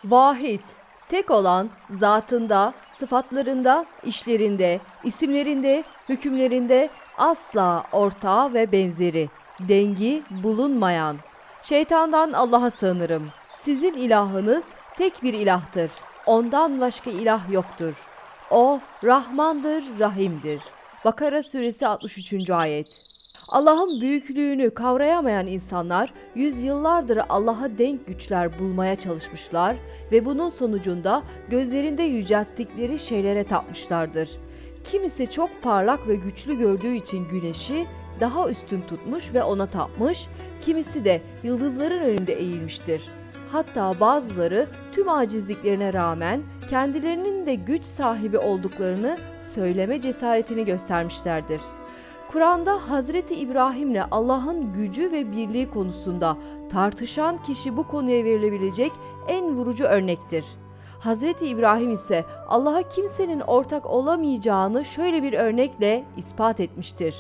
Vahid, tek olan, zatında, sıfatlarında, işlerinde, isimlerinde, hükümlerinde asla ortağı ve benzeri, dengi bulunmayan. Şeytandan Allah'a sığınırım. Sizin ilahınız tek bir ilahtır. Ondan başka ilah yoktur. O Rahmandır, Rahim'dir. Bakara suresi 63. ayet. Allah'ın büyüklüğünü kavrayamayan insanlar yüzyıllardır Allah'a denk güçler bulmaya çalışmışlar ve bunun sonucunda gözlerinde yücelttikleri şeylere tapmışlardır. Kimisi çok parlak ve güçlü gördüğü için güneşi daha üstün tutmuş ve ona tapmış, kimisi de yıldızların önünde eğilmiştir. Hatta bazıları tüm acizliklerine rağmen kendilerinin de güç sahibi olduklarını söyleme cesaretini göstermişlerdir. Kur'an'da Hazreti İbrahim'le Allah'ın gücü ve birliği konusunda tartışan kişi bu konuya verilebilecek en vurucu örnektir. Hazreti İbrahim ise Allah'a kimsenin ortak olamayacağını şöyle bir örnekle ispat etmiştir.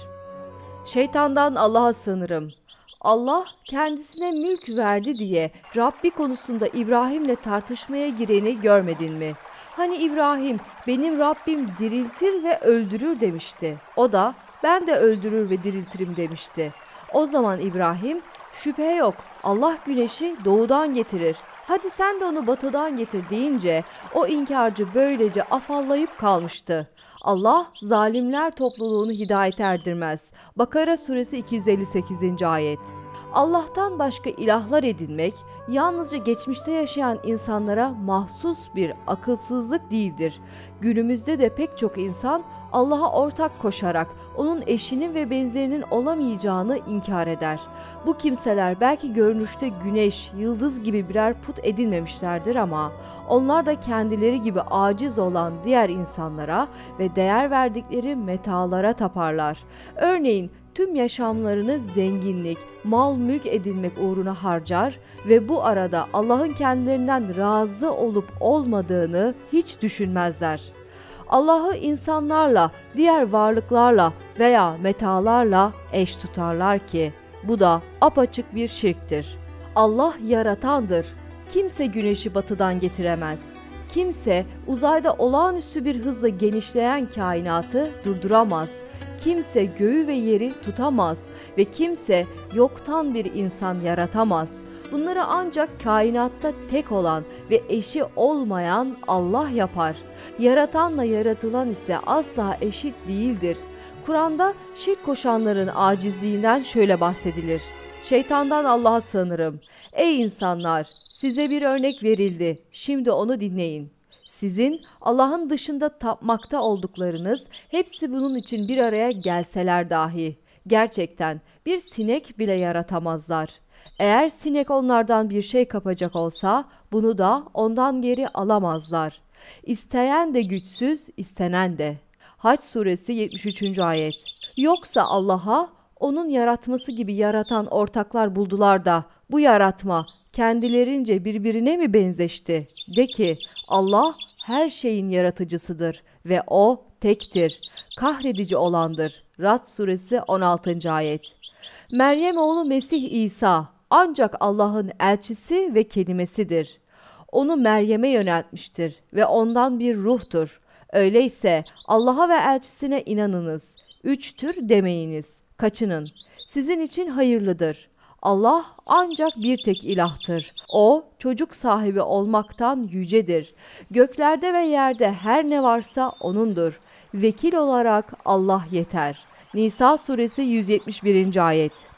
Şeytandan Allah'a sığınırım. Allah kendisine mülk verdi diye Rabbi konusunda İbrahim'le tartışmaya gireni görmedin mi? Hani İbrahim benim Rabbim diriltir ve öldürür demişti. O da ben de öldürür ve diriltirim demişti. O zaman İbrahim şüphe yok Allah güneşi doğudan getirir. Hadi sen de onu batıdan getir deyince o inkarcı böylece afallayıp kalmıştı. Allah zalimler topluluğunu hidayete erdirmez. Bakara suresi 258. ayet. Allah'tan başka ilahlar edinmek yalnızca geçmişte yaşayan insanlara mahsus bir akılsızlık değildir. Günümüzde de pek çok insan Allah'a ortak koşarak onun eşinin ve benzerinin olamayacağını inkar eder. Bu kimseler belki görünüşte güneş, yıldız gibi birer put edinmemişlerdir ama onlar da kendileri gibi aciz olan diğer insanlara ve değer verdikleri metalara taparlar. Örneğin tüm yaşamlarını zenginlik, mal mülk edinmek uğruna harcar ve bu arada Allah'ın kendilerinden razı olup olmadığını hiç düşünmezler. Allah'ı insanlarla, diğer varlıklarla veya metalarla eş tutarlar ki bu da apaçık bir şirktir. Allah yaratandır. Kimse güneşi batıdan getiremez. Kimse uzayda olağanüstü bir hızla genişleyen kainatı durduramaz. Kimse göğü ve yeri tutamaz ve kimse yoktan bir insan yaratamaz. Bunları ancak kainatta tek olan ve eşi olmayan Allah yapar. Yaratanla yaratılan ise asla eşit değildir. Kur'an'da şirk koşanların acizliğinden şöyle bahsedilir. Şeytandan Allah'a sığınırım. Ey insanlar! Size bir örnek verildi. Şimdi onu dinleyin. Sizin Allah'ın dışında tapmakta olduklarınız hepsi bunun için bir araya gelseler dahi gerçekten bir sinek bile yaratamazlar. Eğer sinek onlardan bir şey kapacak olsa bunu da ondan geri alamazlar. İsteyen de güçsüz, istenen de. Hac suresi 73. ayet. Yoksa Allah'a onun yaratması gibi yaratan ortaklar buldular da bu yaratma kendilerince birbirine mi benzeşti? De ki Allah her şeyin yaratıcısıdır ve o tektir, kahredici olandır. Rad suresi 16. ayet. Meryem oğlu Mesih İsa ancak Allah'ın elçisi ve kelimesidir. Onu Meryem'e yöneltmiştir ve ondan bir ruhtur. Öyleyse Allah'a ve elçisine inanınız. Üçtür demeyiniz. Kaçının. Sizin için hayırlıdır. Allah ancak bir tek ilahtır. O çocuk sahibi olmaktan yücedir. Göklerde ve yerde her ne varsa O'nundur. Vekil olarak Allah yeter. Nisa suresi 171. ayet.